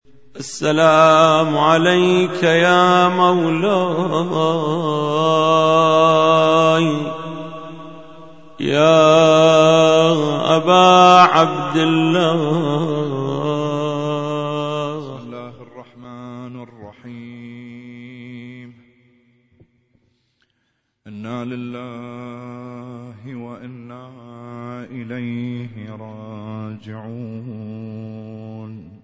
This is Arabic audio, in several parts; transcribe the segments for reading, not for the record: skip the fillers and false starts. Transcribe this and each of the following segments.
السلام عليك يا مولاي يا أبا عبد الله. بسم الله الرحمن الرحيم. إنا لله وإنا إليه راجعون.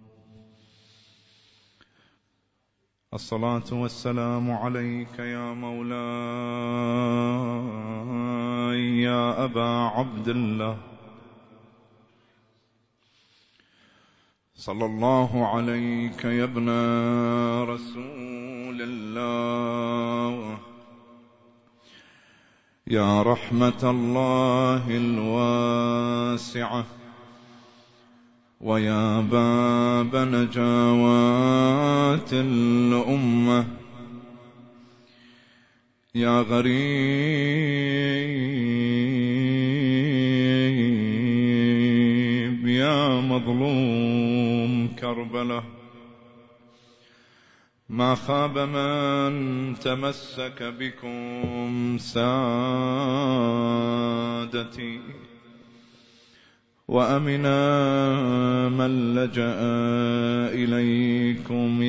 الصلاة والسلام عليك يا مولاي يا أبا عبد الله، صلى الله عليك يا ابن رسول الله، يا رحمة الله الواسعة، ويا باب نجوات الأمة، يا غريب يا مظلوم كربلاء. ما خاب من تمسك بكم سادتي، وأمنا من لجأ إليكم.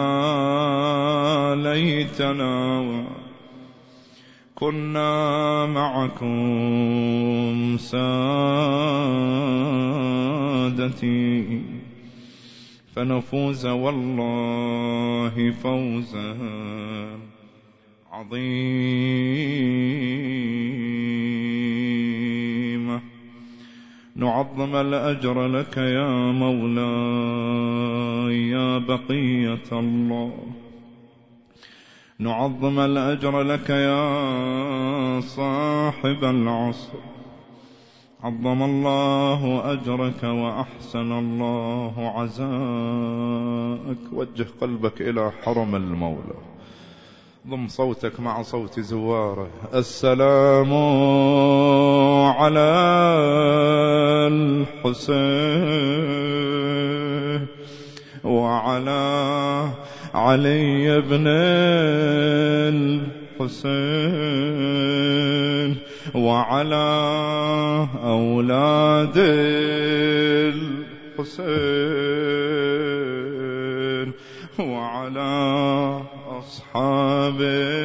يا ليتنا كنا معكم سادتي، فنفوز والله فوزا عظيما. نعظم الأجر لك يا مولاي يا بقية الله، نعظم الأجر لك يا صاحب العصر. عظم الله أجرك وأحسن الله عزاءك. وجه قلبك إلى حرم المولى، ضم صوتك مع صوت زواره. السلام على الحسين وعلى علي بن الحسين وعلى أولاد الحسين وعلى أصحاب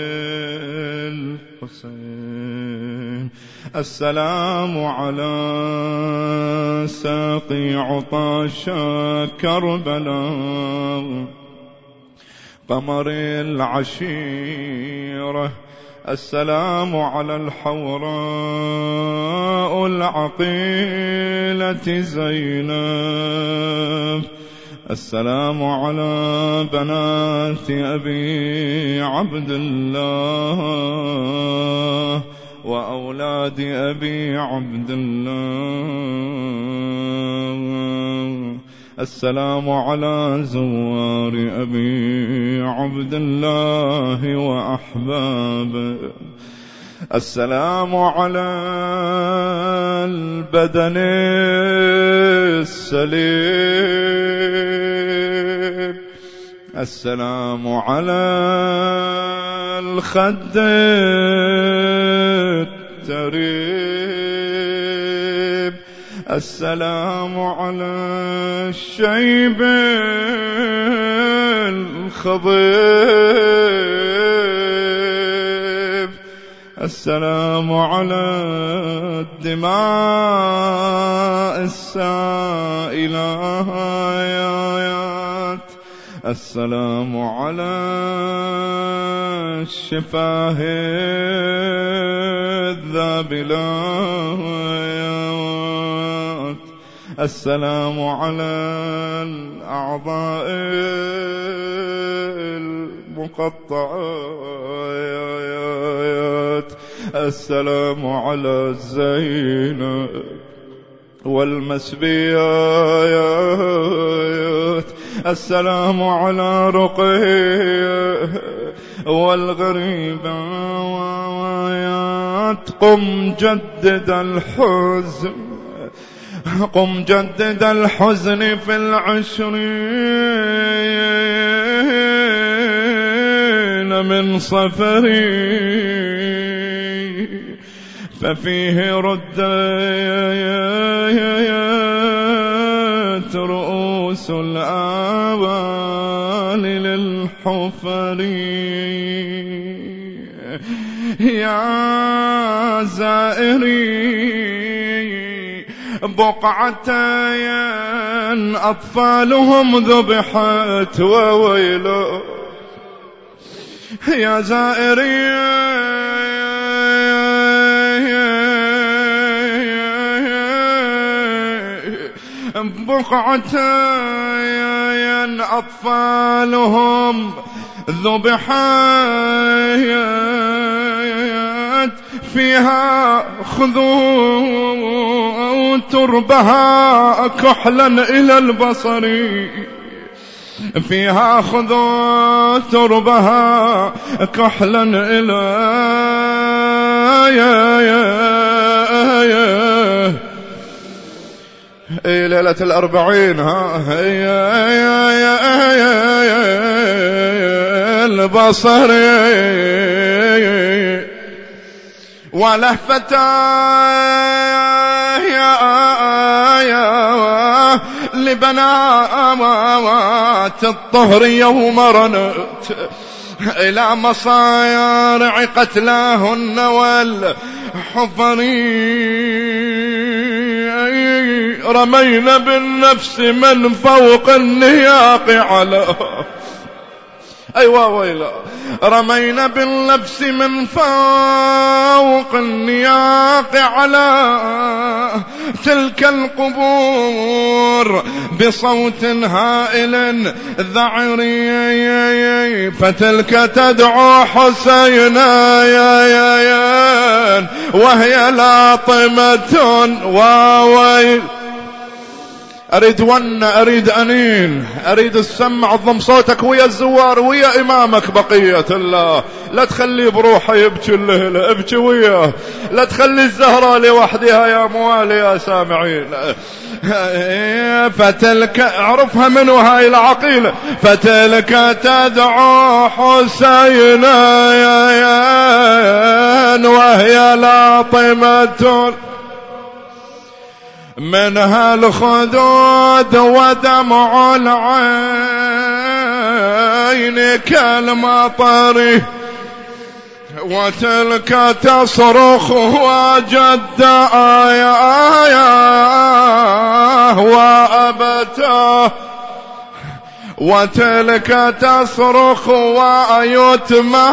الحسين. السلام على ساقي عطاش كربلاء، قمر العشيرة. السلام على الحوراء العقيلة زينب. السلام على بنات أبي عبد الله وأولاد أبي عبد الله. السلام على زوار أبي عبد الله وأحبابه. السلام على البدن السليم. السلام على الخد التريب. السلام على الشيب الخضيب. السلام على الدماء السائلات. السلام على الشفاه الذابلات. السلام على الأعضاء المقطعات. السلام على زينب والمسبيات. السلام على رقية والغريبات. قم جدد الحزن، قم جدد الحزن في العشر من صفري ففيه ردت رؤوس الآبال للحفر. يا زائري بقعتين أطفالهم ذبحت وويلو. يا زائري بقعتين أطفالهم ذبحت فيها خذوا تربها كحلا إلى البصر. فيها خذوا تربها كحلا إلى ليلة الأربعين البصر. ولهفتاه لبنات الطهر يوم رنت إلى مصارع قتلاهن والحفر. رمينا بالنفس من فوق النياق على أيوة ويلا. رمينا بالنفس من فوق النياق على تلك القبور بصوت هائل ذعري. فتلك تدعو حسينا وهي لاطمة واويل. أريد أريد أنين، أريد السمع. ضم صوتك ويا الزوار ويا إمامك بقية الله. لا تخلي بروحه يبكي الليلة، ابكي وياه. لا تخلي الزهرة لوحدها يا موالي يا سامعين. فتلك اعرفها منو هاي العقيلة. فتلك تدعو حسينا وهي لاطمة منها الخدود ودمع العين كالمطر. وتلك تصرخ وجد وأبته. وتلك تصرخ ويتمى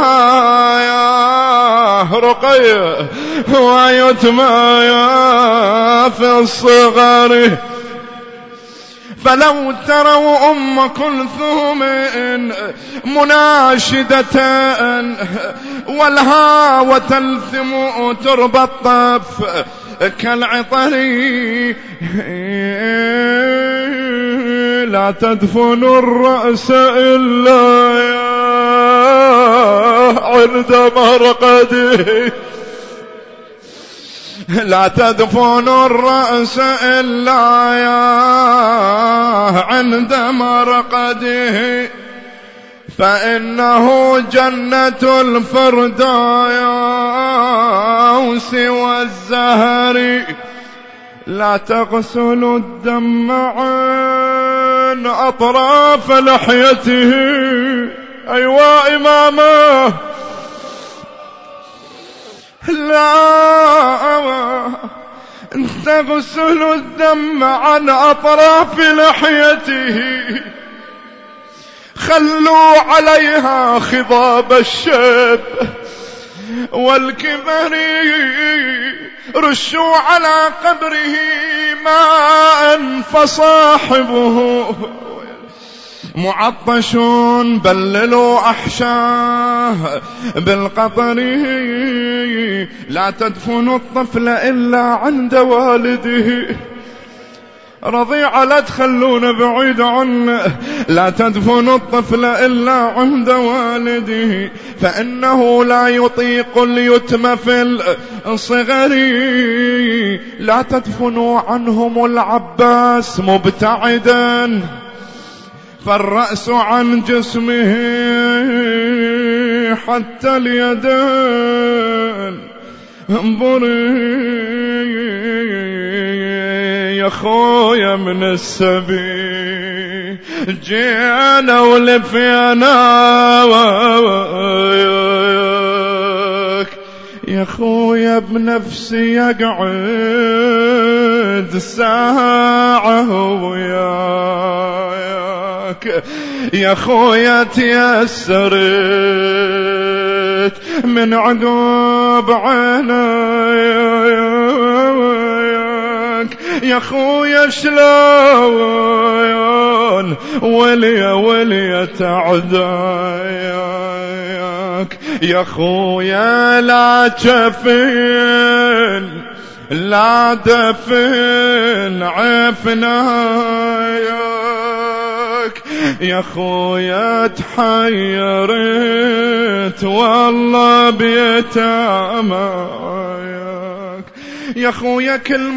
رقية ويتمى في الصغر. فلو تروا أم كلثوم مناشدة والها وتلثم تربى الطف كالعطر. لا تدفن الرأس إلا عند مرقده. لا تدفن الرأس إلا عند مرقده. فإنه جنة الفردوس والزهر. لا تغسل الدم عن أطراف لحيته. أيوا إمامه. لا تغسل الدم عن أطراف لحيته. خلوا عليها خضاب الشب والكبر. رشوا على قبره ماء فصاحبه معطش. بللوا أحشاه بالقطر. لا تدفن الطفل إلا عند والده. رضيعة لا تخلون بعيد عنه. لا تدفن الطفل إلا عند والده. فإنه لا يطيق اليتم في الصغر. لا تدفنوا عنهم العباس مبتعدا. فالرأس عن جسمه حتى اليدين. انظري يا خويا من السبي جينا ولفينا يا خويا بنفسي يقعد ساعة وياك يا خويا تيسرت من عقب عينيك يا خويا شلون ولي تعدايك يا خويا لا جفن لا دفن عفنايك يا خويا تحيرت والله بيتامايك يا خويا كل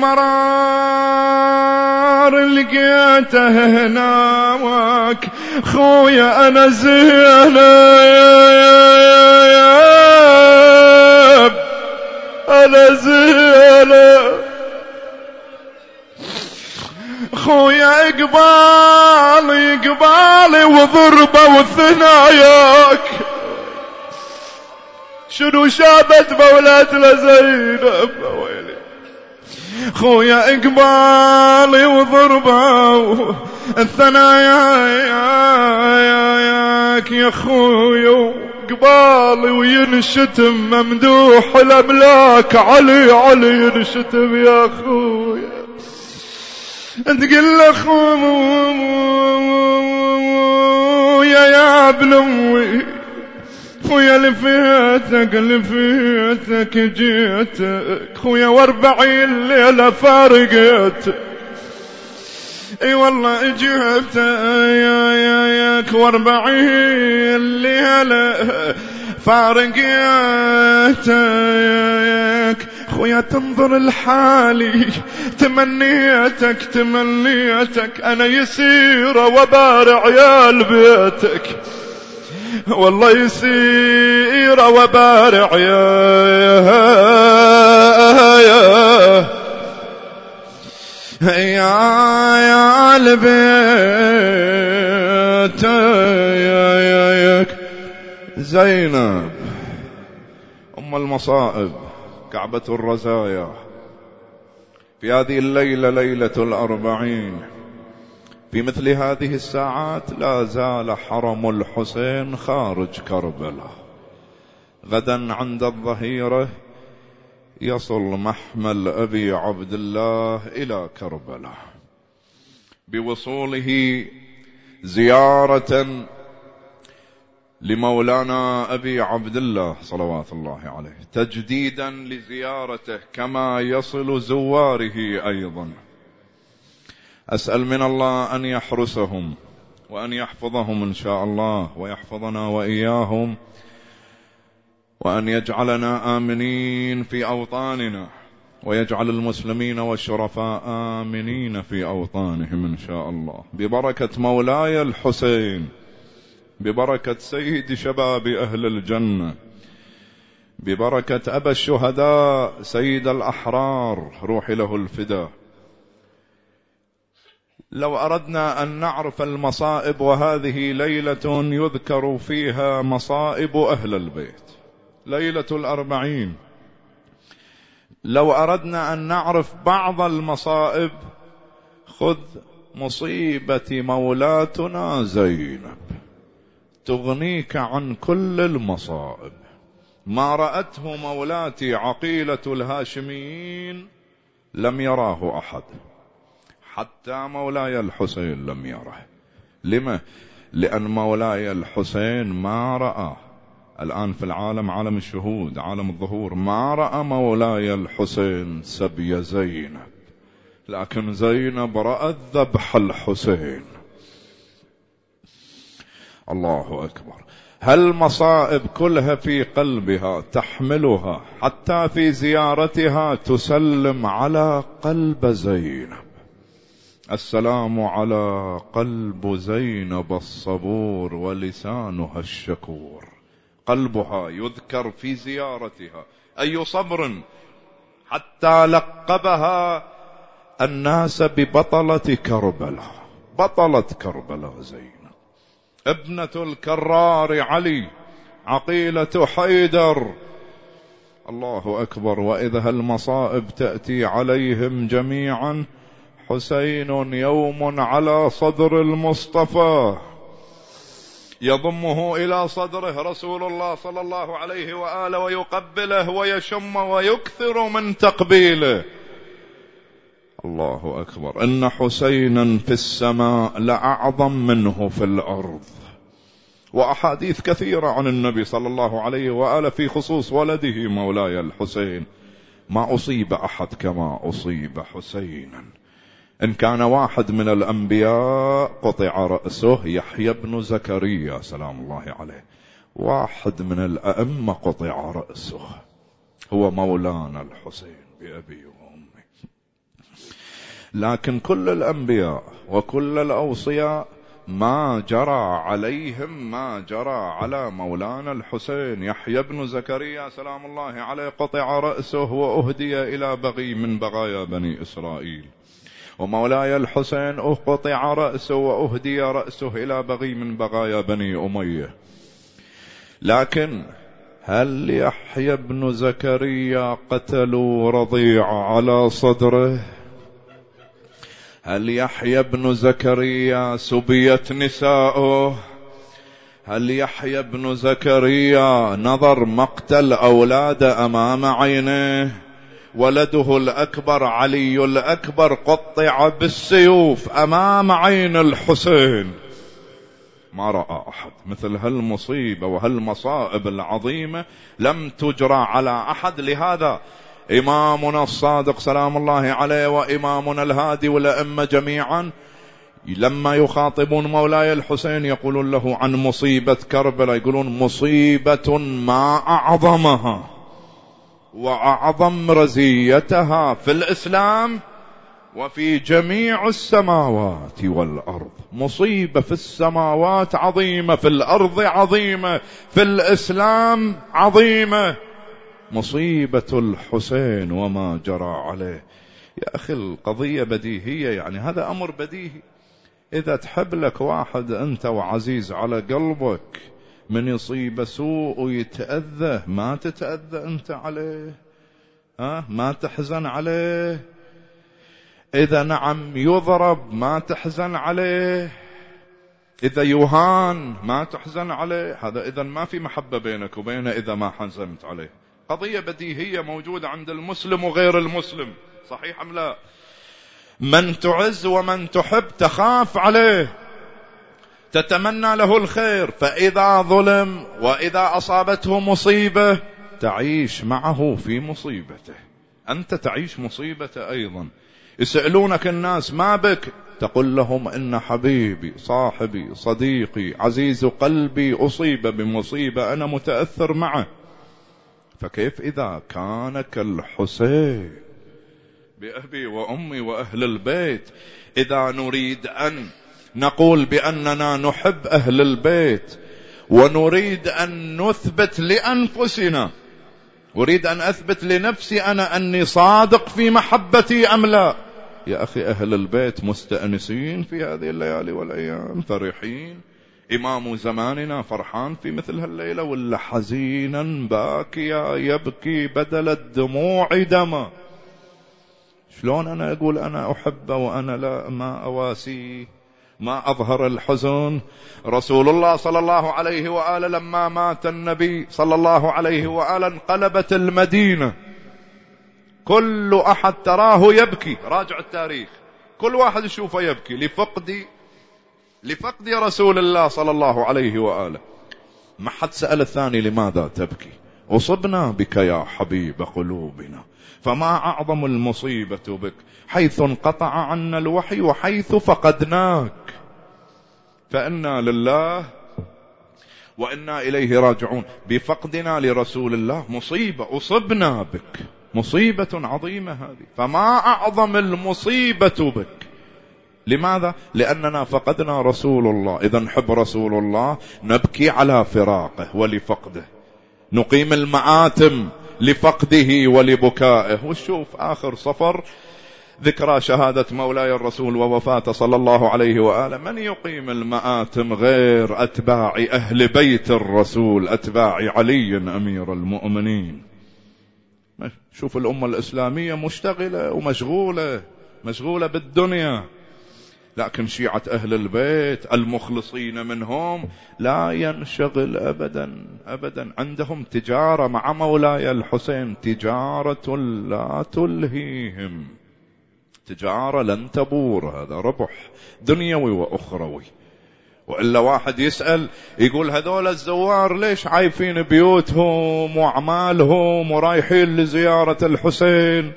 مرار لقيته هناك خويا أنا زينب أنا زينب خويا إقبالي وضربة وثناياك شنو شابت مولات لزينب ويلي خويا إقبالي وضربة الثناياك يا خويا قبالي وينشتم ممدوح الأملاك علي ينشتم يا خويا تقول له خويا يا ابن امي خويا لفيتك جيتك خويا 40 ليلة فارقتك اي والله جبت ياك 40 ليلة فارقتك خويا تنظر الحالي تمنيتك انا يسيرة وبارع عيال بيتك والله يسيرة وبارع يا البيت زينب أم المصائب كعبة الرزايا في هذه الليلة ليلة 40 في مثل هذه الساعات لا زال حرم الحسين خارج كربلاء غدا عند الظهيرة يصل محمل أبي عبد الله إلى كربلاء بوصوله زيارة لمولانا أبي عبد الله صلوات الله عليه تجديدا لزيارته كما يصل زواره أيضا. أسأل من الله أن يحرسهم وأن يحفظهم إن شاء الله ويحفظنا وإياهم وأن يجعلنا آمنين في أوطاننا ويجعل المسلمين والشرفاء آمنين في أوطانهم إن شاء الله ببركة مولاي الحسين ببركة سيد شباب أهل الجنة ببركة أبا الشهداء سيد الأحرار روح له الفداء. لو أردنا أن نعرف المصائب وهذه ليلة يذكر فيها مصائب أهل البيت ليلة 40 لو أردنا أن نعرف بعض المصائب خذ مصيبة مولاتنا زينب تغنيك عن كل المصائب. ما رأته مولاتي عقيلة الهاشميين لم يراه أحد حتى مولاي الحسين لم يره. لما؟ لأن مولاي الحسين ما رأى الآن في العالم عالم الشهود عالم الظهور ما رأى مولاي الحسين سبي زينب لكن زينب رأت ذبح الحسين. الله أكبر. هالمصائب كلها في قلبها تحملها حتى في زيارتها تسلم على قلب زينب. السلام على قلب زينب الصبور ولسانها الشكور قلبها يذكر في زيارتها. أي صبر، حتى لقبها الناس ببطلة كربلاء. بطلة كربلاء زينب ابنة الكرار علي عقيلة حيدر. الله أكبر. وإذا المصائب تأتي عليهم جميعا، حسين يوم على صدر المصطفى يضمه إلى صدره رسول الله صلى الله عليه وآله ويقبله ويشم ويكثر من تقبيله. الله أكبر. إن حسينا في السماء لأعظم منه في الأرض. وأحاديث كثيرة عن النبي صلى الله عليه وآله في خصوص ولده مولاي الحسين. ما أصيب أحد كما أصيب حسينا. إن كان واحد من الأنبياء قطع رأسه، يحيى بن زكريا سلام الله عليه، واحد من الأئمة قطع رأسه، هو مولانا الحسين بأبي وأمي. لكن كل الأنبياء وكل الأوصياء ما جرى عليهم ما جرى على مولانا الحسين. يحيى بن زكريا سلام الله عليه قطع رأسه وأهدي إلى بغي من بغايا بني إسرائيل، ومولاي الحسين قطع رأسه وأهدي رأسه إلى بغي من بغايا بني أمية. لكن هل يحيى بن زكريا قتلوا رضيع على صدره؟ هل يحيى بن زكريا سبيت نساؤه؟ هل يحيى بن زكريا نظر مقتل أولاد أمام عينه؟ ولده الأكبر علي الأكبر قطع بالسيوف أمام عين الحسين. ما رأى أحد مثل هالمصيبة وهالمصائب العظيمة لم تجرى على أحد. لهذا إمامنا الصادق سلام الله عليه وإمامنا الهادي والأئمة جميعا لما يخاطبون مولاي الحسين يقولون له عن مصيبة كربلاء، يقولون مصيبة ما أعظمها وأعظم رزيتها في الإسلام وفي جميع السماوات والأرض. مصيبة في السماوات عظيمة، في الأرض عظيمة، في الإسلام عظيمة. مصيبة الحسين وما جرى عليه. يا أخي القضية بديهية، يعني هذا أمر بديهي. إذا تحب لك واحد أنت وعزيز على قلبك من يصيب سوء ويتأذى، ما تتأذى أنت عليه؟ ما تحزن عليه؟ إذا نعم يضرب ما تحزن عليه؟ إذا يهان ما تحزن عليه؟ هذا إذا ما في محبة بينك وبينه إذا ما حزنت عليه. قضية بديهية موجودة عند المسلم وغير المسلم، صحيح أم لا؟ من تعز ومن تحب تخاف عليه، تتمنى له الخير. فإذا ظلم وإذا أصابته مصيبة تعيش معه في مصيبته، أنت تعيش مصيبته أيضا. يسألونك الناس ما بك، تقول لهم إن حبيبي صاحبي صديقي عزيز قلبي أصيب بمصيبة أنا متأثر معه. فكيف إذا كان كالحسين بأبي وأمي وأهل البيت؟ إذا نريد أن نقول بأننا نحب أهل البيت ونريد أن نثبت لأنفسنا، أريد أن أثبت لنفسي أنا أني صادق في محبتي أم لا. يا أخي أهل البيت مستأنسين في هذه الليالي والأيام، فرحين. إمام زماننا فرحان في مثل هالليلة ولا حزينا باكيا يبكي بدل الدموع دما؟ شلون أنا أقول أنا أحبه وأنا لا، ما أواسي، ما أظهر الحزن؟ رسول الله صلى الله عليه وآله لما مات النبي صلى الله عليه وآله انقلبت المدينة، كل أحد تراه يبكي. راجع التاريخ، كل واحد يشوفه يبكي لفقد رسول الله صلى الله عليه وآله. ما حد سأل الثاني لماذا تبكي؟ أصبنا بك يا حبيب قلوبنا، فما أعظم المصيبة بك، حيث انقطع عنا الوحي وحيث فقدناك. فإنا لله وإنا إليه راجعون. بفقدنا لرسول الله مصيبة، أصبنا بك مصيبة عظيمة هذه، فما أعظم المصيبة بك. لماذا؟ لأننا فقدنا رسول الله. إذا نحب رسول الله نبكي على فراقه ولفقده. نقيم المآتم لفقده ولبكائه. وشوف آخر صفر ذكرى شهادة مولاي الرسول ووفاته صلى الله عليه وآله، من يقيم المآتم غير أتباع أهل بيت الرسول، أتباع علي أمير المؤمنين. شوف الأمة الإسلامية مشتغلة ومشغولة بالدنيا، لكن شيعة أهل البيت المخلصين منهم لا ينشغل أبدا. عندهم تجارة مع مولاي الحسين، تجارة لا تلهيهم، تجارة لن تبور، هذا ربح دنيوي وأخروي. وإلا واحد يسأل يقول هذول الزوار ليش عايفين بيوتهم وأعمالهم ورايحين لزيارة الحسين؟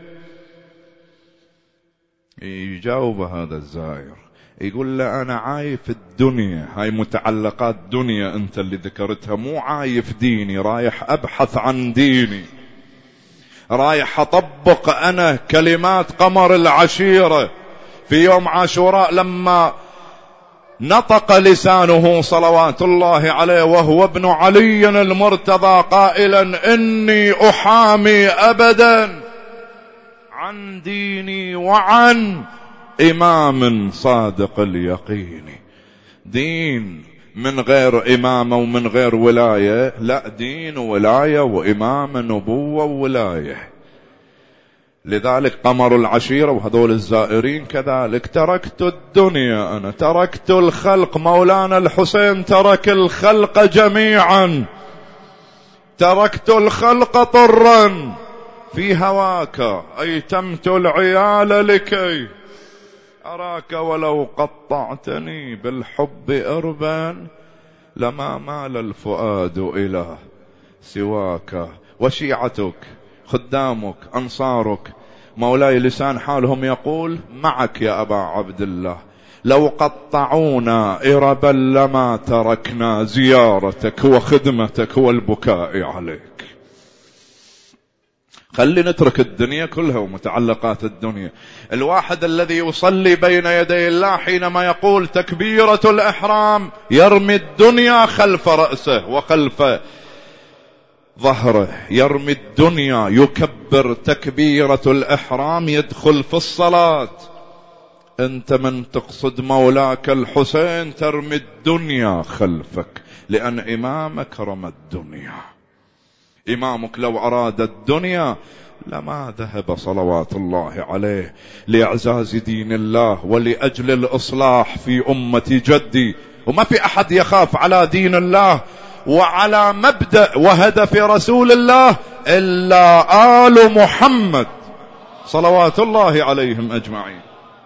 يجاوب هذا الزائر يقول له أنا عايف الدنيا، هاي متعلقات دنيا أنت اللي ذكرتها، مو عايف ديني، رايح أبحث عن ديني، رايح أطبق أنا كلمات قمر العشيرة في يوم عاشوراء لما نطق لسانه صلوات الله عليه وهو ابن علي المرتضى قائلا إني أحامي أبدا عن ديني وعن إمام صادق اليقين. دين من غير إمامة ومن غير ولاية لا، دين وولاية وإمامة نبوة وولاية. لذلك قمر العشيرة وهذول الزائرين كذلك، تركت الدنيا، أنا تركت الخلق، مولانا الحسين ترك الخلق جميعا، تركت الخلق طرا في هواك، أيتمت العيال لكي أراك، ولو قطعتني بالحب إربا لما مال الفؤاد إلى سواك. وشيعتك خدامك أنصارك مولاي لسان حالهم يقول معك يا أبا عبد الله، لو قطعونا إربا لما تركنا زيارتك وخدمتك والبكاء عليك. خلي نترك الدنيا كلها ومتعلقات الدنيا. الواحد الذي يصلي بين يدي الله حينما يقول تكبيرة الإحرام يرمي الدنيا خلف رأسه وخلف ظهره، يرمي الدنيا، يكبر تكبيرة الإحرام، يدخل في الصلاة. أنت من تقصد مولاك الحسين ترمي الدنيا خلفك، لأن إمامك رمى الدنيا. إمامك لو أراد الدنيا لما ذهب صلوات الله عليه لإعزاز دين الله ولأجل الإصلاح في أمة جدي. وما في أحد يخاف على دين الله وعلى مبدأ وهدف رسول الله إلا آل محمد صلوات الله عليهم أجمعين.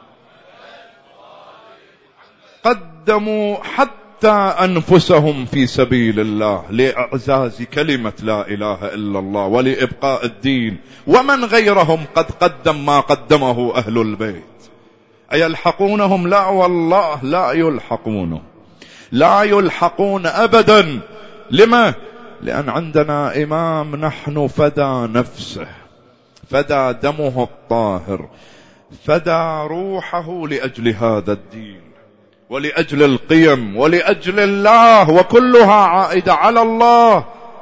قدموا حتى أنفسهم في سبيل الله لإعزاز كلمة لا إله إلا الله ولإبقاء الدين، ومن غيرهم قد قدم ما قدمه أهل البيت. أيلحقونهم؟ لا والله لا يلحقونه، لا يلحقون أبدا. لما؟ لأن عندنا إمام نحن فدى نفسه، فدى دمه الطاهر، فدى روحه لأجل هذا الدين ولأجل القيم ولأجل الله، وكلها عائدة على الله.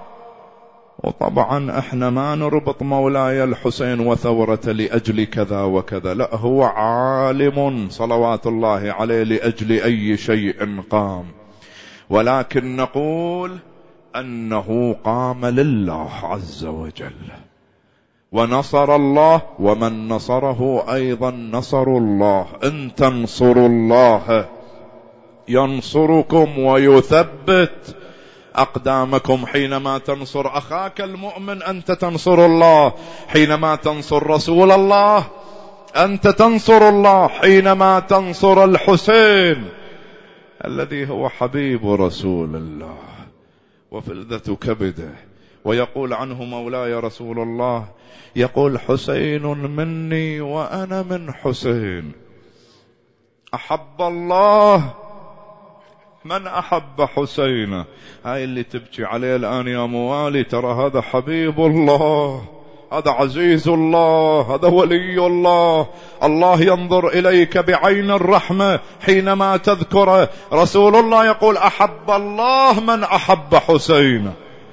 وطبعا احنا ما نربط مولاي الحسين وثورة لأجل كذا وكذا، لا، هو عالم صلوات الله عليه لأجل أي شيء قام، ولكن نقول أنه قام لله عز وجل ونصر الله، ومن نصره أيضا نصر الله. إن تنصروا الله ينصركم ويثبت أقدامكم. حينما تنصر أخاك المؤمن أنت تنصر الله، حينما تنصر رسول الله أنت تنصر الله، حينما تنصر الحسين الذي هو حبيب رسول الله وفلذة كبده. ويقول عنه مولاي رسول الله، يقول حسين مني وأنا من حسين، أحب الله من أحب حسين. هاي اللي تبكي عليه الآن يا موالي، ترى هذا حبيب الله، هذا عزيز الله، هذا ولي الله. الله ينظر إليك بعين الرحمة حينما تذكره. رسول الله يقول أحب الله من أحب حسين.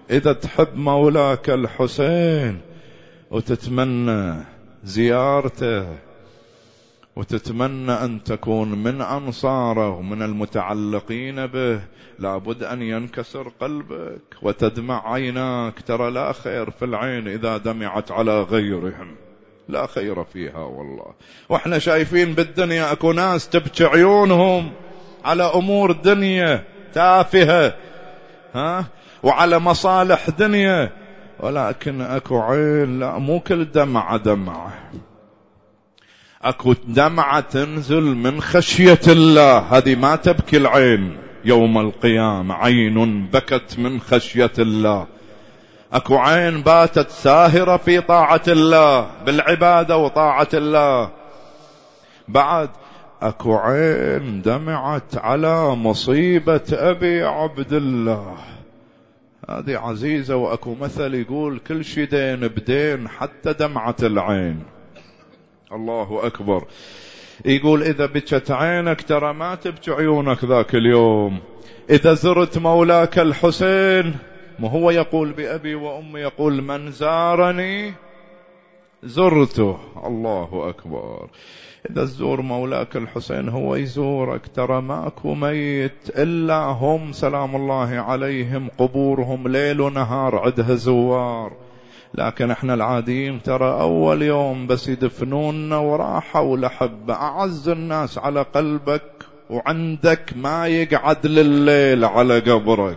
إذا تحب مولاك الحسين وتتمنى زيارته وتتمنى أن تكون من أنصاره ومن المتعلقين به، لابد أن ينكسر قلبك وتدمع عيناك. ترى لا خير في العين إذا دمعت على غيرهم، لا خير فيها والله. واحنا شايفين بالدنيا اكو ناس تبكي عيونهم على امور دنيا تافهة وعلى مصالح دنيا، ولكن اكو عين لا، مو كل دمعة دمعة، اكو دمعة تنزل من خشية الله، هذه ما تبكي العين يوم القيامة، عين بكت من خشية الله. اكو عين باتت ساهرة في طاعة الله بالعبادة وطاعة الله. بعد اكو عين دمعت على مصيبة ابي عبد الله، هذه عزيزة. واكو مثل يقول كل شي دين بدين حتى دمعة العين. الله اكبر. يقول اذا بكت عينك ترى ما تبكي عيونك ذاك اليوم. اذا زرت مولاك الحسين، ما هو يقول بأبي وأمي، يقول من زارني زرته. الله أكبر. إذا تزور مولاك الحسين هو يزورك، ترى ماكو ميت إلا هم سلام الله عليهم قبورهم ليل ونهار عدها زوار. لكن احنا العاديين ترى أول يوم بس يدفنوننا وراحة ولحبة. أعز الناس على قلبك وعندك ما يقعد لليل على قبرك،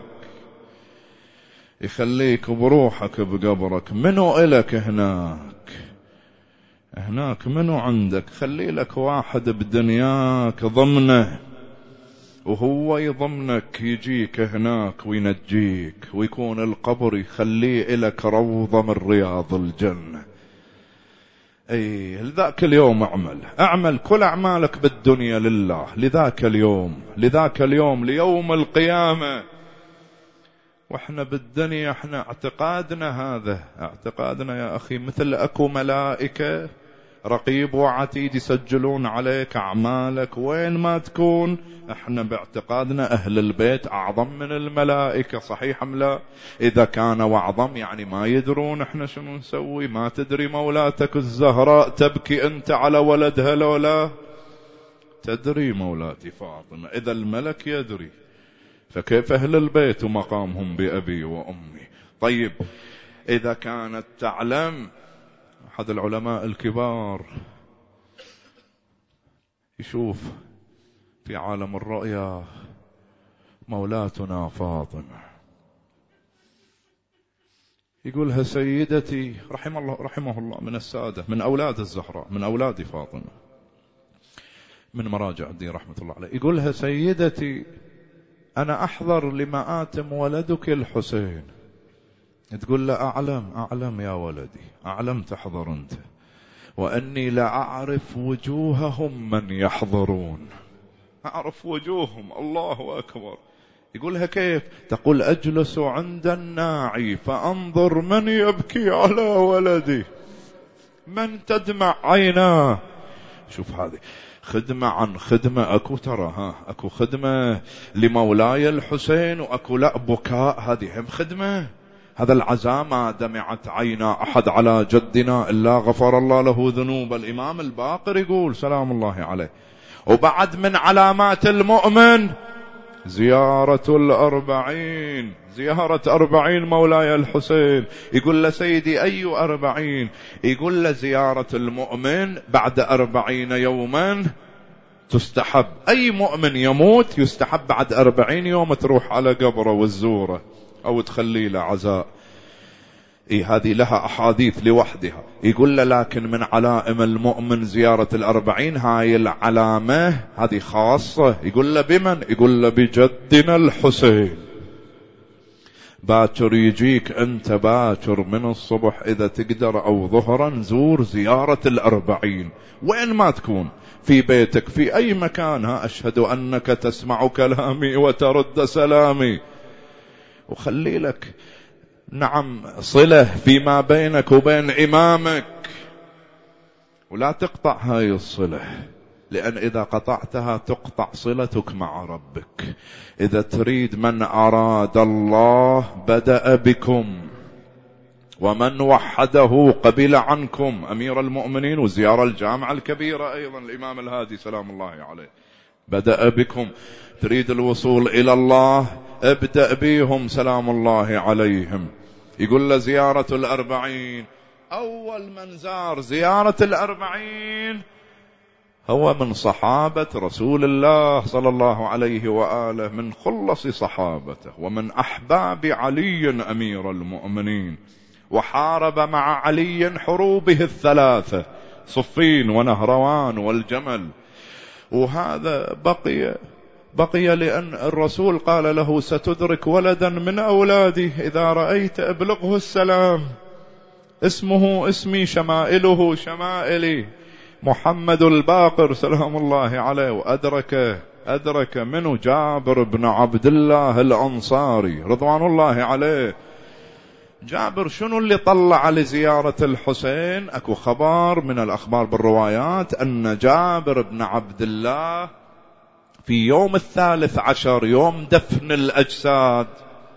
يخليك بروحك بقبرك. منو إلك هناك منو عندك؟ خلي لك واحد بدنياك ضمنه وهو يضمنك، يجيك هناك وينجيك، ويكون القبر يخليه إلك روضة من رياض الجنة. لذاك اليوم اعمل كل أعمالك بالدنيا لله، لذاك اليوم ليوم القيامة. واحنا بالدنيا احنا اعتقادنا هذا، اعتقادنا يا اخي مثل اكو ملائكة رقيب وعتيد يسجلون عليك اعمالك وين ما تكون. احنا باعتقادنا اهل البيت اعظم من الملائكة، صحيح ام لا؟ اذا كانوا اعظم يعني ما يدرون احنا شنو نسوي؟ ما تدري مولاتك الزهراء تبكي انت على ولدها لولا؟ تدري مولاتي فاطمة؟ اذا الملك يدري فكيف أهل البيت ومقامهم بأبي وأمي؟ طيب إذا كانت تعلم، أحد العلماء الكبار يشوف في عالم الرؤيا مولاتنا فاطمة، يقولها سيدتي رحمه الله من السادة، من أولاد الزهراء، من أولاد فاطمة، من مراجع الدين رحمة الله عليه، يقولها سيدتي أنا أحضر لمآتم ولدك الحسين. تقول له أعلم يا ولدي، أعلم تحضر أنت، وأني لأعرف وجوههم من يحضرون، أعرف وجوههم. الله أكبر. يقولها كيف؟ تقول أجلس عند الناعي فأنظر من يبكي على ولدي، من تدمع عيناه. شوف هذه خدمة عن خدمة. أكو ترى أكو خدمة لمولاي الحسين وأكو لا بكاء، هذه هم خدمة. هذا العزاء ما دمعت عينا أحد على جدنا إلا غفر الله له ذنوب. الإمام الباقر يقول سلام الله عليه. وبعد من علامات المؤمن زيارة 40، زيارة 40 مولاي الحسين. يقول له سيدي أي 40؟ يقول له زيارة المؤمن بعد 40 يوما تستحب. أي مؤمن يموت يستحب بعد 40 يوم تروح على قبره والزوره أو تخلي له عزاء. هذه لها أحاديث لوحدها. يقول له لكن من علائم المؤمن زيارة 40، هاي العلامة هذه خاصة. يقول له بمن؟ يقول له بجدنا الحسين. باكر يجيك أنت، باكر من الصبح إذا تقدر أو ظهرا زور زيارة 40 وين ما تكون، في بيتك في أي مكان. أشهد أنك تسمع كلامي وترد سلامي. وخلي لك صلة فيما بينك وبين إمامك، ولا تقطع هاي الصلة، لأن إذا قطعتها تقطع صلتك مع ربك. إذا تريد من أراد الله بدأ بكم، ومن وحده قبل عنكم. أمير المؤمنين وزيارة الجامعة الكبيرة أيضا الإمام الهادي سلام الله عليه بدأ بكم. تريد الوصول إلى الله ابدأ بهم سلام الله عليهم. يقول له زيارة الأربعين، أول من زار زيارة الأربعين هو من صحابة رسول الله صلى الله عليه وآله، من خلص صحابته ومن أحباب علي أمير المؤمنين، وحارب مع علي حروبه الثلاثة، صفين ونهروان والجمل. وهذا بقي لأن الرسول قال له ستدرك ولدا من أولادي إذا رأيت أبلغه السلام، اسمه اسمي شمائله شمائلي، محمد الباقر سلام الله عليه. وأدرك منه جابر بن عبد الله الأنصاري رضوان الله عليه. جابر شنو اللي طلع لزيارة الحسين؟ أكو خبر من الأخبار بالروايات أن جابر بن عبد الله في يوم 13 يوم دفن الأجساد،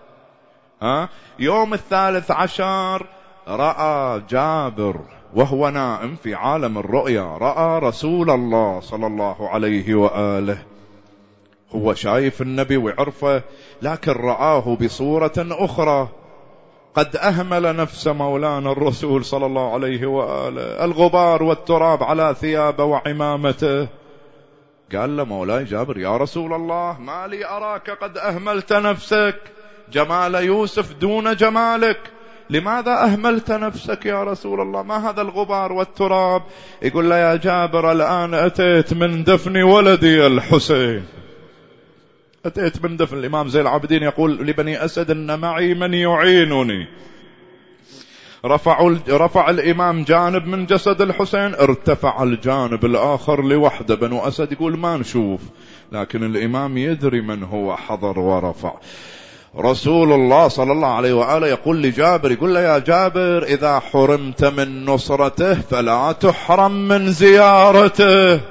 يوم 13 رأى جابر وهو نائم في عالم الرؤيا، رأى رسول الله صلى الله عليه وآله. هو شايف النبي وعرفه، لكن رآه بصورة أخرى. قد أهمل نفس مولانا الرسول صلى الله عليه وآله، الغبار والتراب على ثيابه وعمامته. قال له مولاي جابر يا رسول الله ما لي أراك قد أهملت نفسك، جمال يوسف دون جمالك، لماذا أهملت نفسك يا رسول الله؟ ما هذا الغبار والتراب؟ يقول له يا جابر الآن أتيت من دفن ولدي الحسين، أتيت من دفن. الإمام زين العابدين يقول لبني أسد إن معي من يعينني. رفع الإمام جانب من جسد الحسين، ارتفع الجانب الآخر لوحده. بنو أسد يقول ما نشوف، لكن الإمام يدري من هو حضر ورفع. رسول الله صلى الله عليه وآله يقول لجابر، يقول له يا جابر إذا حرمت من نصرته فلا تحرم من زيارته،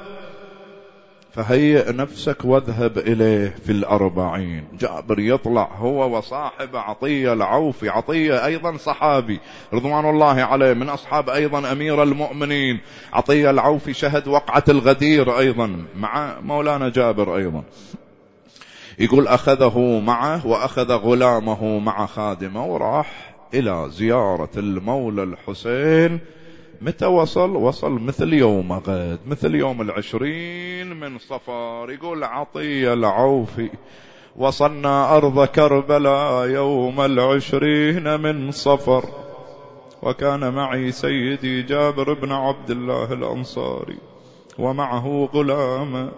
فهيئ نفسك واذهب إليه في الأربعين. جابر يطلع هو وصاحب عطية العوفي، عطية أيضا صحابي رضوان الله عليه من أصحاب أيضا أمير المؤمنين. عطية العوفي شهد وقعة الغدير أيضا مع مولانا جابر أيضا. يقول أخذه معه وأخذ غلامه مع خادمه وراح إلى زيارة المولى الحسين. متى وصل مثل يوم غد، مثل يوم 20 من صفر. يقول عطية العوفي وصلنا أرض كربلاء يوم 20 من صفر، وكان معي سيدي جابر بن عبد الله الأنصاري ومعه غلام.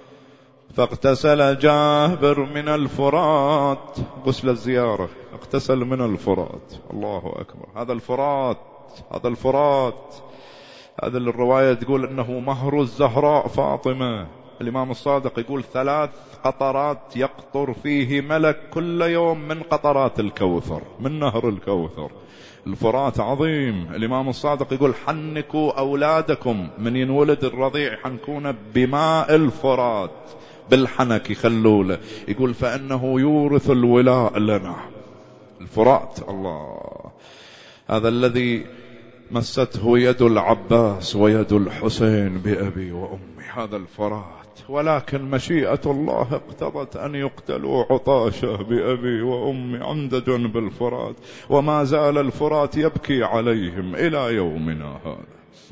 فاغتسل جابر من الفرات، غسل الزيارة، اغتسل من الفرات. الله أكبر. هذا الفرات هذا الرواية تقول أنه مهر الزهراء فاطمة. الإمام الصادق يقول 3 قطرات يقطر فيه ملك كل يوم من قطرات الكوثر، من نهر الكوثر. الفرات عظيم. الإمام الصادق يقول حنكوا أولادكم من ينولد الرضيع حنكون بماء الفرات، بالحنك يخلوله. يقول فإنه يورث الولاء لنا. الفرات الله، هذا الذي مسته يد العباس ويد الحسين بأبي وأمي، هذا الفرات. ولكن مشيئة الله اقتضت أن يقتلوا عطاشة بأبي وأمي عند جنب الفرات، وما زال الفرات يبكي عليهم إلى يومنا هذا.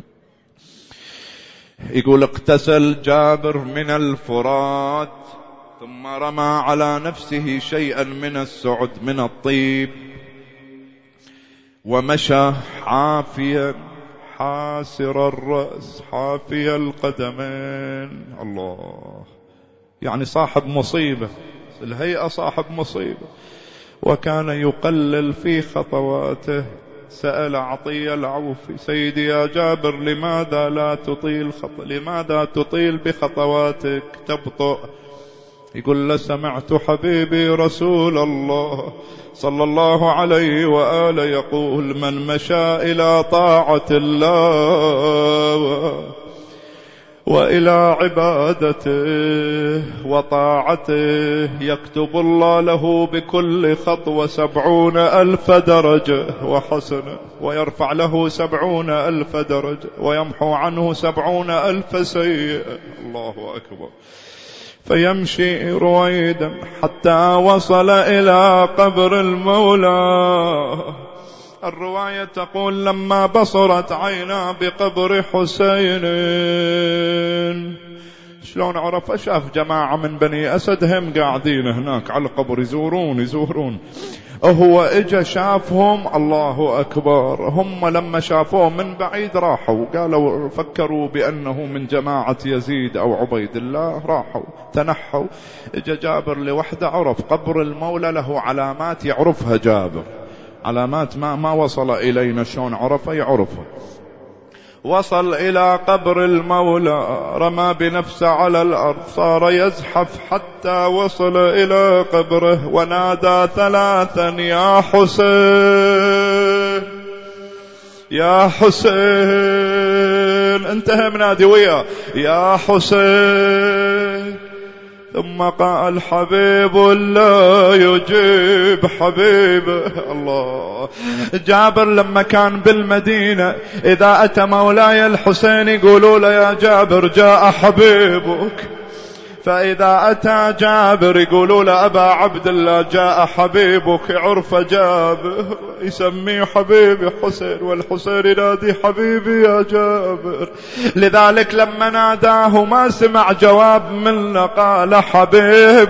يقول اغتسل جابر من الفرات ثم رمى على نفسه شيئا من السعد من الطيب، ومشى حافيا حاسر الرأس حافي القدمين. الله، يعني صاحب مصيبة، الهيئة صاحب مصيبة. وكان يقلل في خطواته. سأل عطية العوفي سيدي يا جابر لماذا لا تطيل لماذا تطيل بخطواتك تبطئ؟ يقول له سمعت حبيبي رسول الله صلى الله عليه وآله يقول من مشى إلى طاعة الله وإلى عبادته وطاعته، يكتب الله له بكل خطوة 70,000 درجة وحسنة، ويرفع له 70,000 درجة، ويمحو عنه 70,000 سيئة. الله أكبر. فيمشي رويدا حتى وصل إلى قبر المولى. الرواية تقول لما بصرت عينا بقبر حسين، شلون عرف؟ شاف جماعة من بني أسد هم قاعدين هناك على القبر يزورون، هو اجا شافهم. الله أكبر. هم لما شافوه من بعيد راحوا، قالوا فكروا بأنه من جماعة يزيد أو عبيد الله، راحوا تنحوا. اجا جابر لوحده، عرف قبر المولى له علامات يعرفها جابر، علامات ما وصل إلينا، شلون عرفها؟ يعرفها. وصل إلى قبر المولى، رمى بنفسه على الأرض، صار يزحف حتى وصل إلى قبره، ونادى 3: يا حسين يا حسين. انتهى منادي وياه يا حسين. ثم قال حبيب لا يجيب حبيبه. الله. جابر لما كان بالمدينة إذا أتى مولاي الحسين يقولوا له يا جابر جاء حبيبك، فإذا أتى جابر يقولوا له أبا عبد الله جاء حبيبك. عرف جابر يسميه حبيبي حسين، والحسين ينادي حبيبي يا جابر. لذلك لما ناداه ما سمع جواب منه، قال حبيب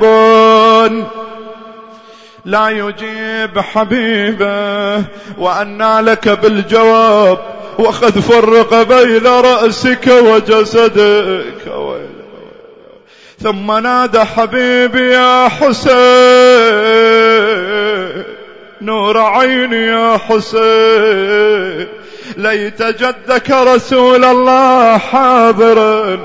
لا يجيب حبيبه، وأنى لك بالجواب وقد فرق بين رأسك وجسدك. ثم نادى حبيبي يا حسين، نور عيني يا حسين، ليت جدك رسول الله حاضرا،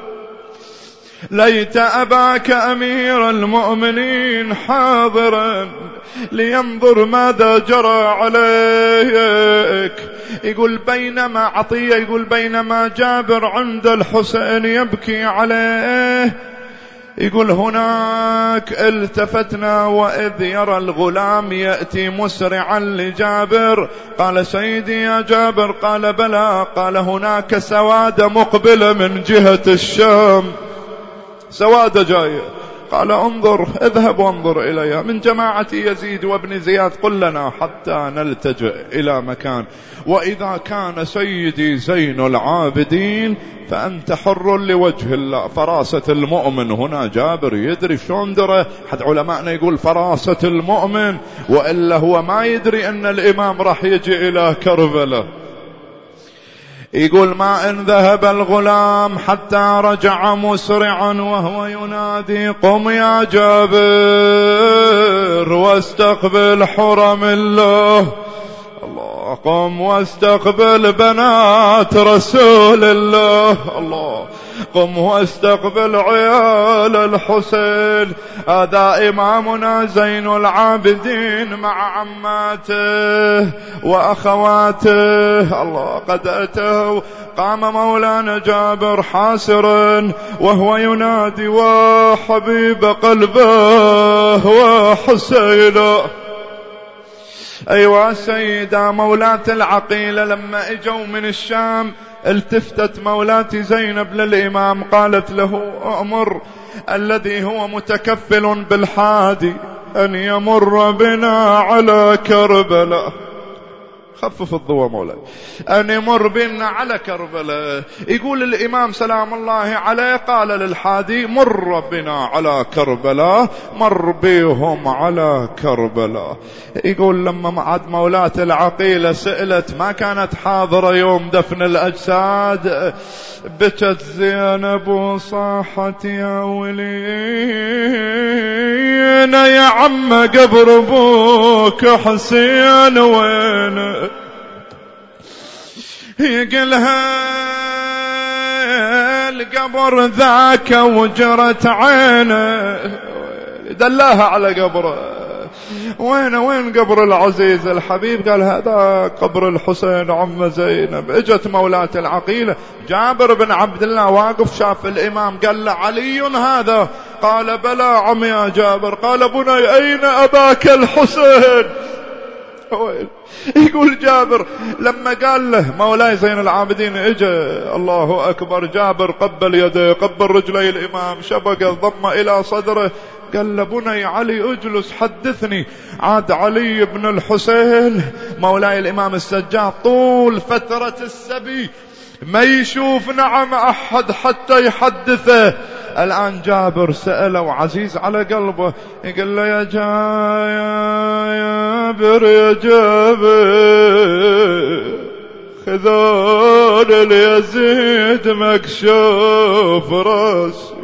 ليت أباك أمير المؤمنين حاضرا، لينظر ماذا جرى عليك. يقول بينما عطية، يقول بينما جابر عند الحسين يبكي عليه، يقول هناك التفتنا وإذ يرى الغلام يأتي مسرعا لجابر. قال سيدي يا جابر؟ قال بلى. قال هناك سوادة مقبلة من جهة الشام، سوادة جاية. قال انظر، اذهب وانظر إليها، من جماعة يزيد وابن زياد، قل لنا حتى نلتجئ إلى مكان. وإذا كان سيدي زين العابدين فأنت حر لوجه الله. فراسة المؤمن هنا جابر يدري، شلون درى؟ حد علماءنا يقول فراسة المؤمن، وإلا هو ما يدري أن الإمام راح يجي إلى كربلاء. يقول ما إن ذهب الغلام حتى رجع مسرعا وهو ينادي قم يا جابر واستقبل حرم الله. الله. قم واستقبل بنات رسول الله. الله. قم واستقبل عيال الحسين. هذا إمامنا زين العابدين مع عماته وأخواته. الله. قد أتوا. قام مولانا جابر حاسرا وهو ينادي وحبيب قلبه وحسينا. أيوة سيدة مولاة العقيلة لما اجوا من الشام التفتت مولاتي زينب للإمام قالت له أمر الذي هو متكفل بالحادي أن يمر بنا على كربلاء. خفف الضوء مولاي. أن يمر بنا على كربلاء. يقول الإمام سلام الله عليه قال للحادي مر بنا على كربلاء، مر بهم على كربلاء. يقول لما معد مولاة العقيلة سئلت، ما كانت حاضرة يوم دفن الأجساد، بكت زينب وصاحت يا ولينا يا عم قبر ابوك حسين وين؟ يقلها القبر ذاك وجرت عينه، دلاها على قبره. وين قبر العزيز الحبيب؟ قال هذا قبر الحسين عم زينب. اجت مولاة العقيلة، جابر بن عبد الله واقف شاف الإمام، قال له علي هذا؟ قال بلى عم يا جابر. قال بني أين أباك الحسين؟ يقول جابر لما قال له مولاي زين العابدين اجى الله أكبر، جابر قبل يده، قبل رجلي الإمام، شبك ضم إلى صدره، قال له بني علي اجلس حدثني. عاد علي بن الحسين مولاي الإمام السجاد طول فترة السبي ما يشوف نعم أحد حتى يحدثه. الآن جابر سأله وعزيز على قلبه، يقول له يا جابر يا جابر خذون اليزيد مكشوف راسي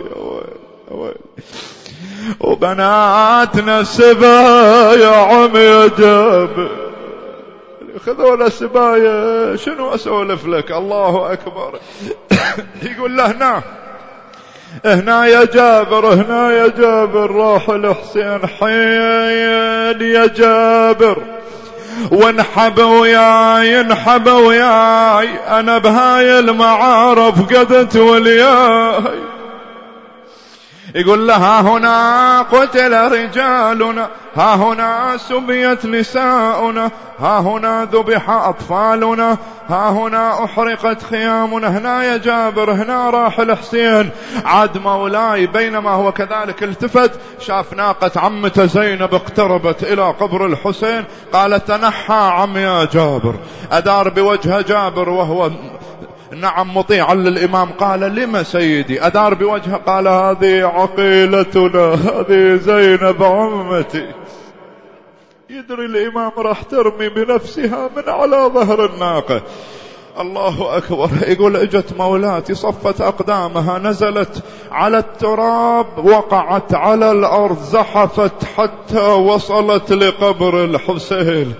وبناتنا سبايا عم يا جابر، خذونا سبايا شنو أسولف لك؟ الله أكبر. يقول له هنا يا جابر، هنا يا جابر، راح الحسين حين يا جابر، وانحب وياي انحب وياي، أنا بهاي المعارف قدت ولياي. يقول له ها هنا قتل رجالنا، ها هنا سبيت نساؤنا، ها هنا ذبح أطفالنا، ها هنا أحرقت خيامنا. هنا يا جابر، هنا راح الحسين. عاد مولاي بينما هو كذلك التفت شاف ناقة عمته زينب اقتربت إلى قبر الحسين، قال تنحى عم يا جابر. أدار بوجه جابر وهو نعم مطيعا للإمام، قال لما سيدي؟ أدار بوجهه قال هذه عقيلتنا، هذه زينب عمتي. يدري الإمام راح ترمي بنفسها من على ظهر الناقة. الله أكبر. يقول اجت مولاتي صفت أقدامها، نزلت على التراب، وقعت على الأرض، زحفت حتى وصلت لقبر الحسين،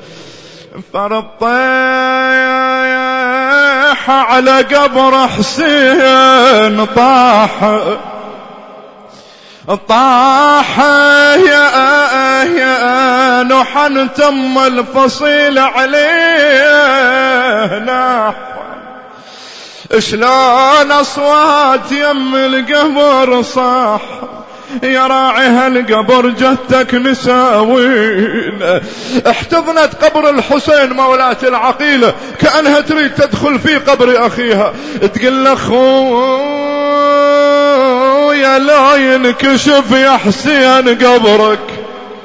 فرطيح على قبر حسين، طاح يا نحن تم الفصيل عليه ناح. شلون أصوات يم القبر صاح، يا راعي هالقبر جتك نساوين. احتضنت قبر الحسين مولاة العقيلة كأنها تريد تدخل في قبر أخيها، تقول له خويا لا ينكشف يا حسين قبرك،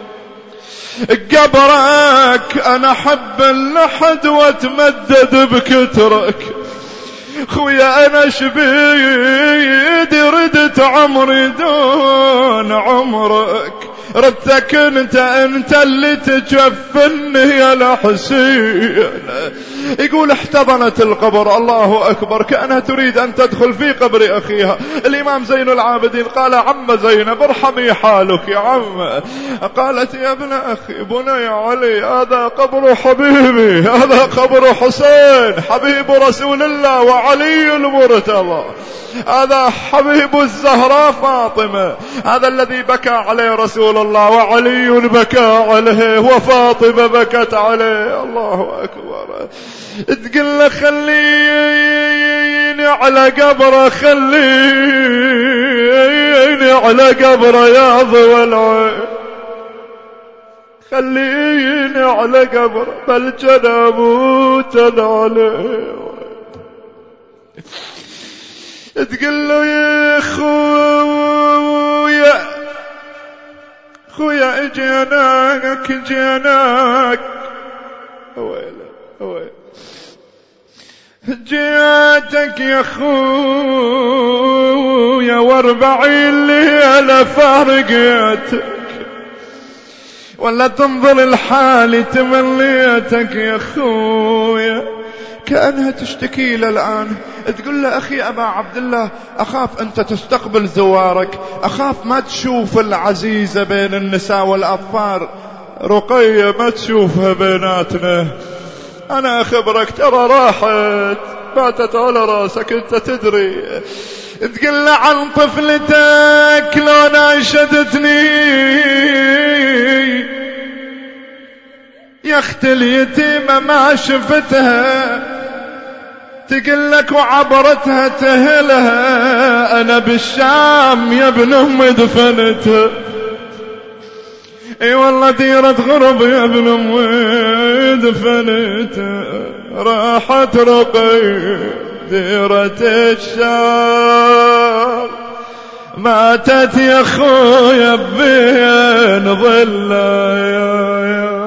أنا حب اللحد واتمدد بكترك. خويا أنا شبيدي ردت عمري دون عمرك، ردتك انت اللي تجفني يا الحسين. يقول احتضنت القبر الله أكبر كأنها تريد أن تدخل في قبر أخيها. الإمام زين العابدين قال عم زينب ارحمي حالك يا عم. قالت يا ابن أخي بني علي، هذا قبر حبيبي، هذا قبر حسين حبيب رسول الله وعلي المرتضى، هذا حبيب الزهراء فاطمة، هذا الذي بكى عليه رسول الله وعلي بكى عليه وفاطمة بكت عليه. الله أكبر. تقول له خليني على قبره، خليني على قبره يا ضوى العين، خليني على قبره بل جنبوت عليه. تقول له يا خويا اجيناك جيتك يا خويا، 40 ليلة فارقتك، ولا تنظر الحال تمليتك يا خويا. كأنها تشتكي له الآن، تقول له أخي أبا عبد الله، أخاف أنت تستقبل زوارك، أخاف ما تشوف العزيزة بين النساء والأطفال، رقية ما تشوفها بيناتنا، أنا أخبرك ترى راحت باتت على راسك أنت تدري. تقول له عن طفلتك لو ناشدتني يا اخت اليتيمة ما شفتها تقلك وعبرتها تهلها، انا بالشام يا ابن ام دفنتها. اي والله ديرة غرب يا ابن ام دفنتها، راحت رقي ديرة الشام، ماتت يا خويا بين ظلها يا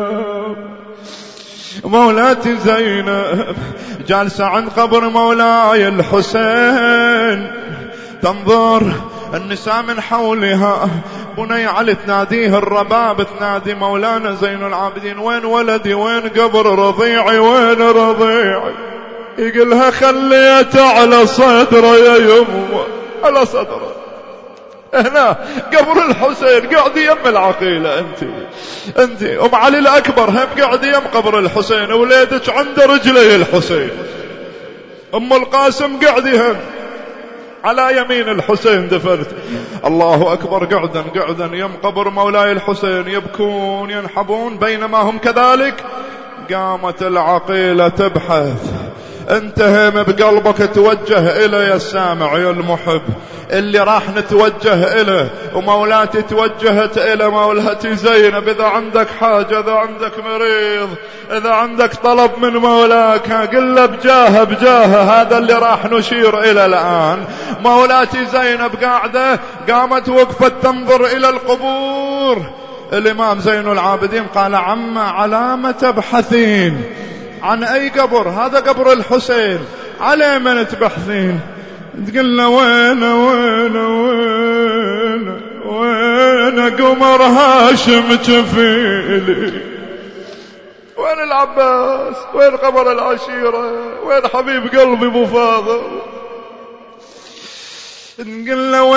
مولاتي زينب جالسة عند قبر مولاي الحسين تنظر النساء من حولها، بني علي تناديه الرباب تنادي مولانا زين العابدين وين ولدي وين قبر رضيعي وين رضيعي، يقولها خليته على صدره يا يمه على صدره هنا قبر الحسين قاعد يم العقيلة. انت ام علي الاكبر هم قاعد يم قبر الحسين، وليدك عند رجلي الحسين، ام القاسم قاعد يهم على يمين الحسين دفنت. الله اكبر قعدا يم قبر مولاي الحسين يبكون ينحبون. بينما هم كذلك قامت العقيلة تبحث. انتهم بقلبك توجه إلى يا السامع يا المحب، اللي راح نتوجه إليه، ومولاتي توجهت إلى مولاتي زينب. إذا عندك حاجة، إذا عندك مريض، إذا عندك طلب من مولاك قل له بجاهه. هذا اللي راح نشير إلى الآن. مولاتي زينب قاعدة قامت وقفت تنظر إلى القبور. الإمام زين العابدين قال عما علامة تبحثين عن أي قبر؟ هذا قبر الحسين، على من تبحثين؟ تقول له وين قمر هاشم جفيلي، وين العباس، وين قبر العشيرة، وين حبيب قلبي ابو فاضل؟ تقول له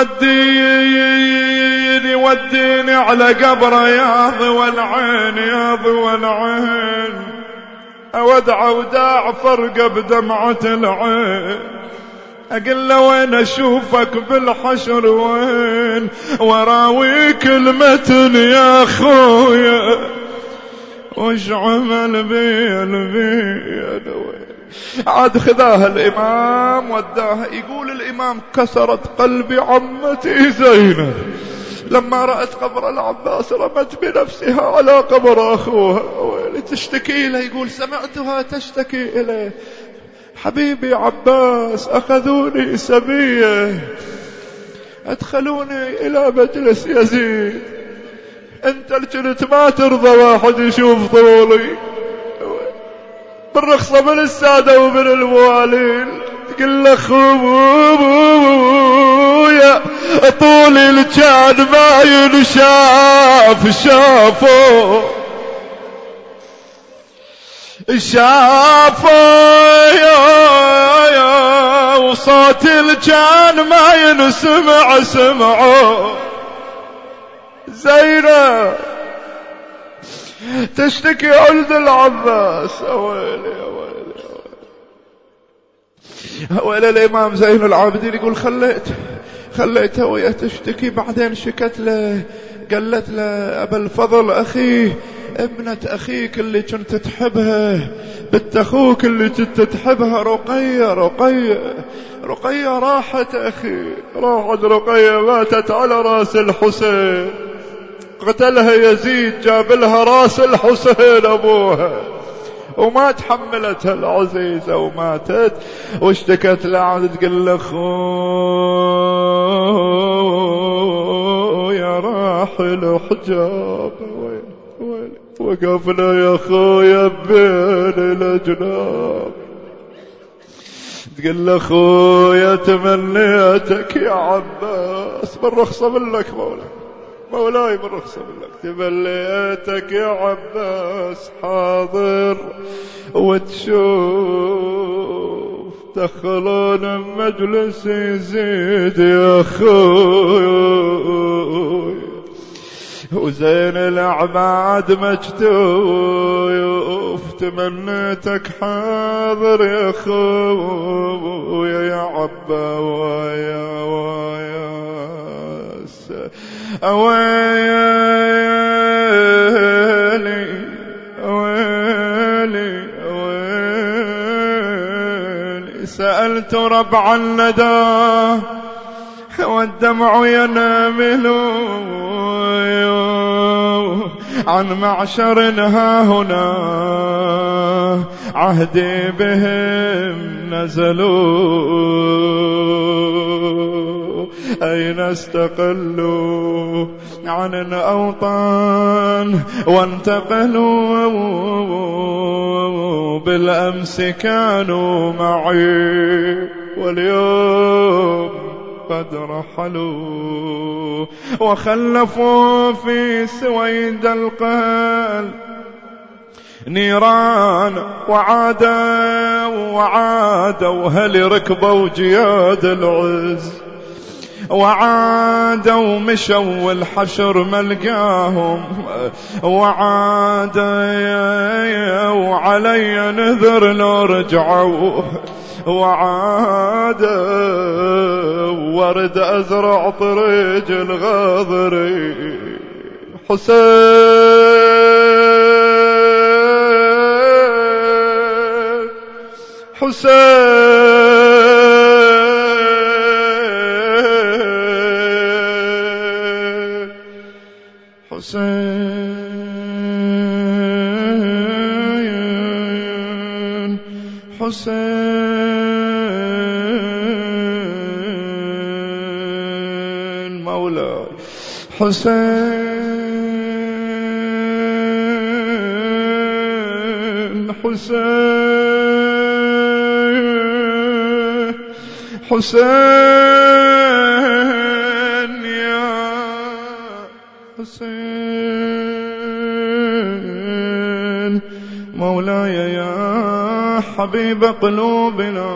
وديني على قبر يا ضوى العين يا ضوى العين، أودع وداع فرق بدمعة العين. أقول له وين أشوفك بالحشر وين، وراويك المتن يا خويا، وش عمل بي وين. عاد خذاها الإمام وداها. يقول الإمام كسرت قلبي عمتي زينب لما رأت قبر العباس، رمت بنفسها على قبر أخوها تشتكي له. يقول سمعتها تشتكي إليه، حبيبي عباس أخذوني سبية أدخلوني إلى مجلس يزيد، أنت الجنت ما ترضى واحد يشوف طولي، بالرخصة من السادة ومن الموالين. تقول له خويا طولي اللي كان ما ينشاف شافوا يا وصوتي اللي كان ما ينسمع سمعوا. زينب تشتكي عند العباس. أويلي الإمام زين العابدين يقول خليتها وهي تشتكي. بعدين شكت له قالت له أبا الفضل أخي، ابنة أخيك اللي كنت تحبها، بنت أخوك اللي كنت تحبها، رقية راحت أخي، راحت رقية ماتت على رأس الحسين، قتلها يزيد جاب لها رأس الحسين أبوها، وما تحملتها العزيزة وماتت. واشتكت لها تقول له خويا راحل حجاب، وقفنا يا خويا بين الأجناب. تقول له خويا تمنيتك يا عباس، بالرخصة منك مولاي بالرخصة منك، تمنيتك يا عباس حاضر وتشوف دخلون مجلس يزيد يا خوي، وزين الأعباد مكتوف، تمنيتك حاضر يا خويا يا عبا ويا أويلي ويلي ويلي سألت ربع الندى والدمع ينامل عن معشر ها هنا عهدي بهم نزلوا أين استقلوا عن الأوطان وانتقلوا بالأمس كانوا معي واليوم قد رحلوا وخلفوا في سويد القلب نيران وعادوا هل ركبوا جياد العز وعادوا مشوا والحشر ملقاهم وعادوا علي نذر لو رجعوا وعادوا ورد أزرع طريق الغاضري حسين مولاي حسين يا حسين مولاي يا حبيب قلوبنا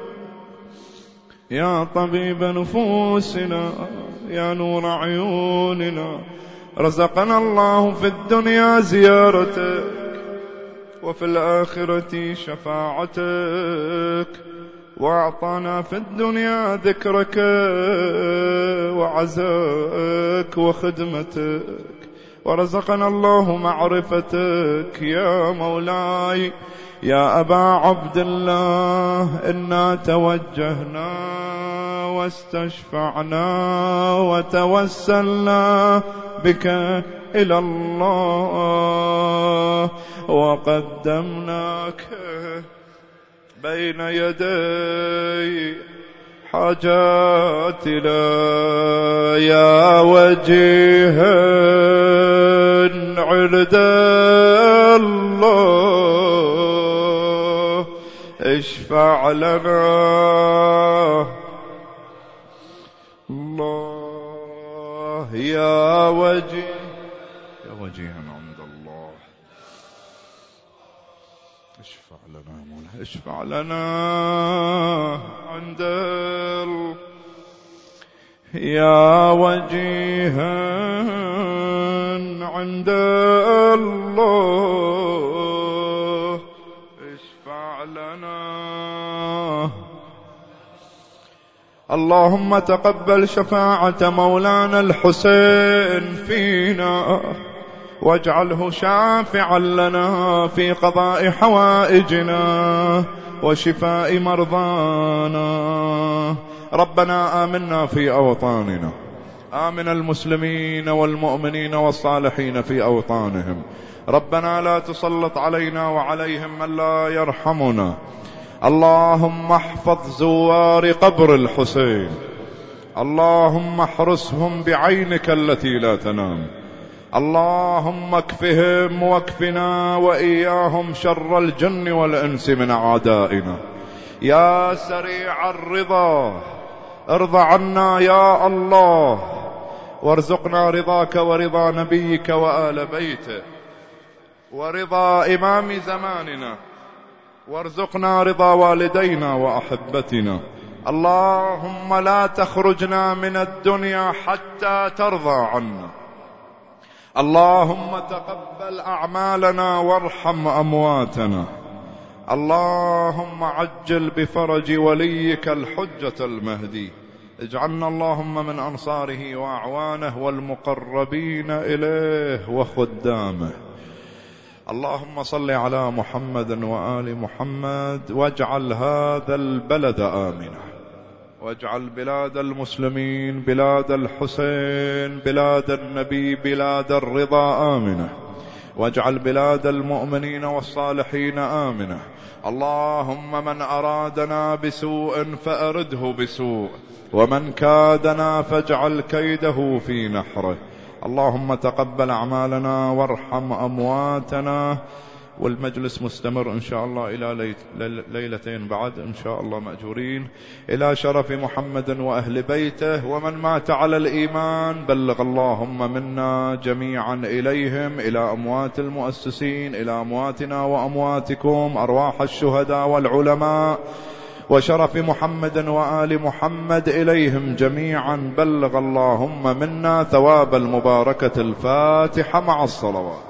يا طبيب نفوسنا يا نور عيوننا رزقنا الله في الدنيا زيارتك وفي الآخرة شفاعتك وأعطانا في الدنيا ذكرك وعزاك وخدمتك ورزقنا الله معرفتك يا مولاي يا أبا عبد الله إنا توجهنا واستشفعنا وتوسلنا بك إلى الله وقدمناك بين يدي حاجاتنا يا وجيها عند الله اشفع لنا الله يا وجيها عند الله اشفع لنا مولاي اشفع لنا عند يا وجيها عند الله اشفع لنا اللهم تقبل شفاعة مولانا الحسين فينا واجعله شافعا لنا في قضاء حوائجنا وشفاء مرضانا ربنا آمنا في أوطاننا آمن المسلمين والمؤمنين والصالحين في أوطانهم ربنا لا تسلط علينا وعليهم من لا يرحمنا اللهم احفظ زوار قبر الحسين اللهم احرسهم بعينك التي لا تنام اللهم اكفهم واكفنا وإياهم شر الجن والإنس من أعدائنا يا سريع الرضا ارض عنا يا الله وارزقنا رضاك ورضا نبيك وآل بيته ورضا إمام زماننا وارزقنا رضا والدينا وأحبتنا اللهم لا تخرجنا من الدنيا حتى ترضى عنا اللهم تقبل أعمالنا وارحم أمواتنا اللهم عجل بفرج وليك الحجة المهدي اجعلنا اللهم من أنصاره وأعوانه والمقربين إليه وخدامه اللهم صل على محمد وآل محمد، واجعل هذا البلد آمنا، واجعل بلاد المسلمين بلاد الحسين، بلاد النبي، بلاد الرضا آمنة، واجعل بلاد المؤمنين والصالحين آمنة. اللهم من أرادنا بسوء فأرده بسوء، ومن كادنا فاجعل كيده في نحره. اللهم تقبل أعمالنا وارحم أمواتنا. والمجلس مستمر إن شاء الله إلى ليلتين بعد إن شاء الله مأجورين، إلى شرف محمد وأهل بيته. ومن مات على الإيمان بلغ اللهم منا جميعا إليهم، إلى أموات المؤسسين، إلى أمواتنا وأمواتكم، أرواح الشهداء والعلماء، وشرف محمد وآل محمد إليهم جميعا. بلغ اللهم منا ثواب المباركة الفاتحة مع الصلوات.